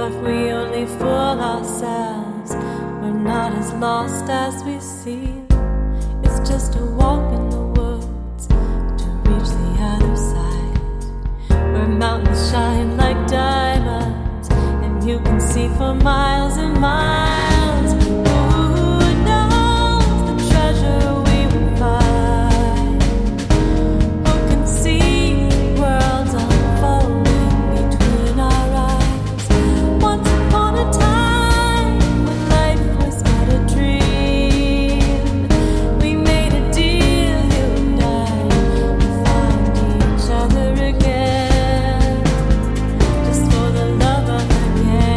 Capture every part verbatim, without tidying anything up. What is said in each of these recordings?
but we only fool ourselves. We're not as lost as we seem. It's just a walk in the woods to reach the other side, where mountains shine like diamonds and you can see for miles and miles. Who knows the treasure we will find? Who can see worlds unfolding between our eyes? Once upon a time, when life was but a dream, we made a deal, you and I, to find each other again, just for the love of the game.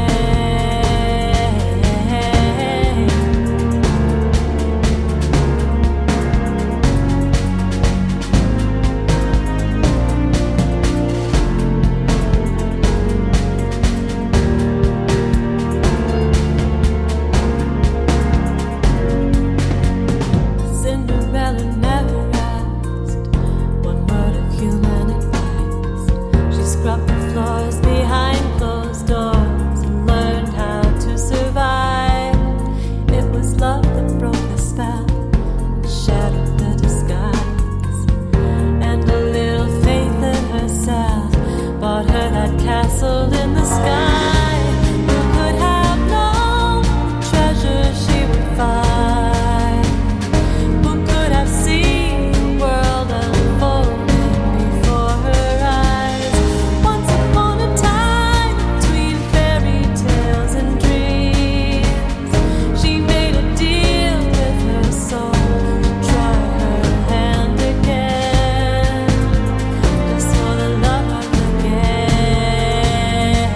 Cinderella never asked one word of human advice. She scrubbed the floors behind closed doors and learned how to survive. It was love that broke the spell and shattered the disguise. And a little faith in herself bought her that castle in the sky. Who could have known the treasure she would find? Who could have seen the world unfolding before her eyes? Once upon a time, between fairy tales and dreams, she made a deal with her soul to try her hand again, just for the love of the game.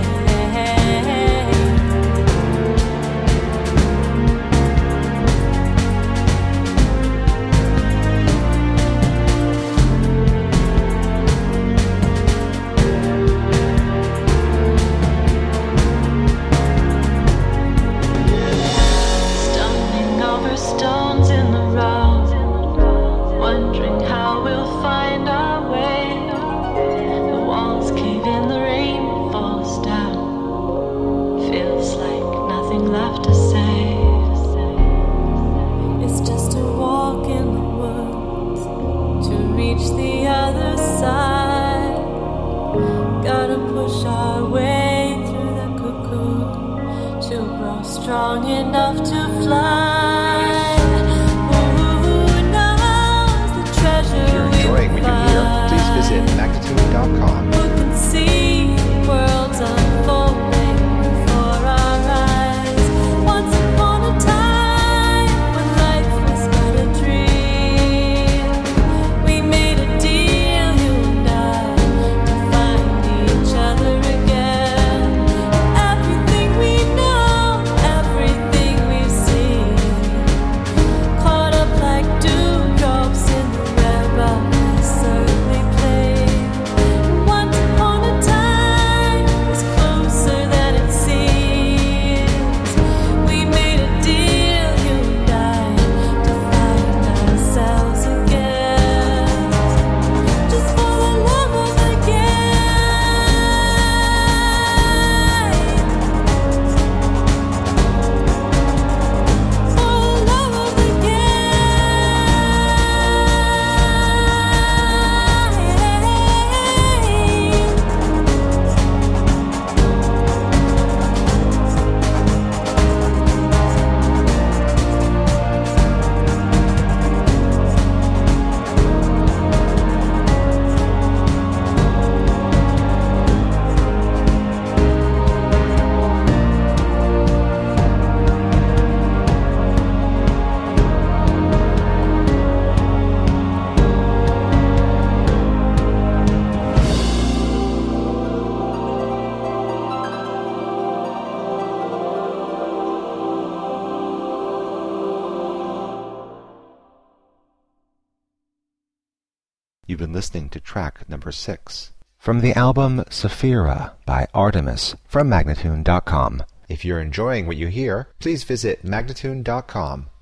Stumbling over stones in the road, wondering how we'll find our way. The walls cave in, the rain falls down. Feels like nothing left to say. It's just a walk in the woods to reach the other side. Gotta push our way through the cocoon to grow strong enough to fly. Who knows the treasure If you're we enjoying will what you hear, please find? visit magnitude dot com. Who can see worlds unfolding before our eyes? Once upon a time, when life was but a dream, we made a deal, you and I, to find each other again. Everything we know, everything we've seen, caught up like dewdrops in the web of this earthly plane. Once upon a time, it's closer than it seems. We made a deal, you and I, to find ourselves again, just for the love of the game. For the love of the You've been listening to track number six from the album Saphira by Artemis from magnitude dot com. If you're enjoying what you hear, please visit magnitude dot com.